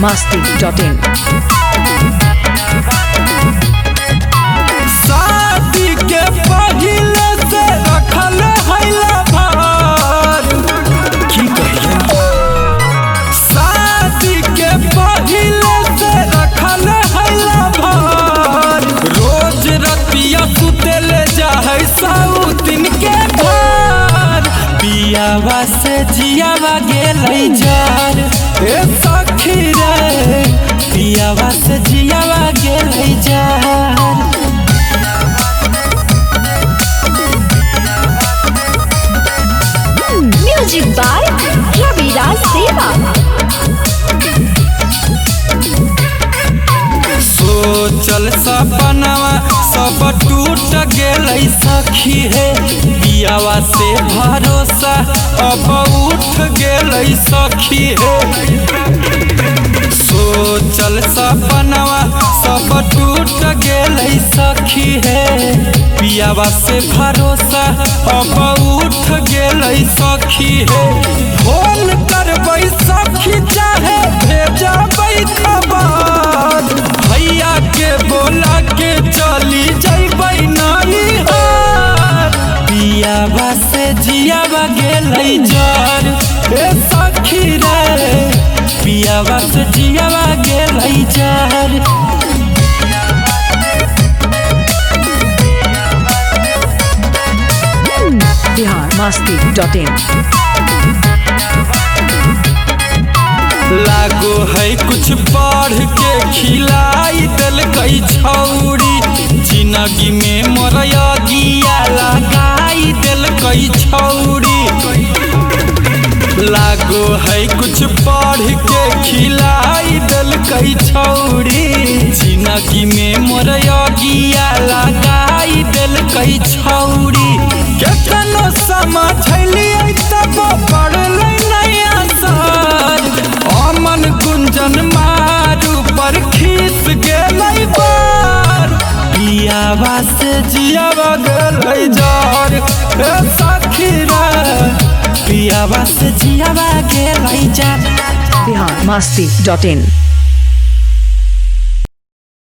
biharmasti.in शादी के पहिले से रखल हैला भार की कहिया शादी के पहिले से रखल हैला भार रोज रतिया सुतेले जाहै साउतिन के घर पियावा से जियावा गेलै जार ए सखी रे पियावा से जियावा गेलै जार Music by Raviraj Deva. सोचल सपनवा सब टूट गेलै सखी हे पियावा से भरोसा अब उठ गेलै सखी हे सोचल सपनवा सब टूट गेलै सखी हे पियावा से भरोसा अब उठ गेलै सखी हे फोन करबै सखी चाहे भेजबै खबर भैया के बोला के चली जैबै नैहर पियावा से जियावा गेलै जार ए सखी रे पियावा से जियावा गेलै जार biharmasti.in लागो है कुछ पढ़ के खिलाई दिल कई छौरी जिंदगी में मोरया गिया लगाई दिल कई छौरी लागो है कुछ पढ़ के खिलाई दिल कई छौरी जिंदगी में मोरया गिया लगाई दिल कई छौरी केतनो समझलियै तब पढ़लै नया सर अमन गुंजन मारू पर खीस गेलै बार पियावा से जियावा गेलै जार ए सखी रे पियावा से जियावा गेलै जार biharmasti.in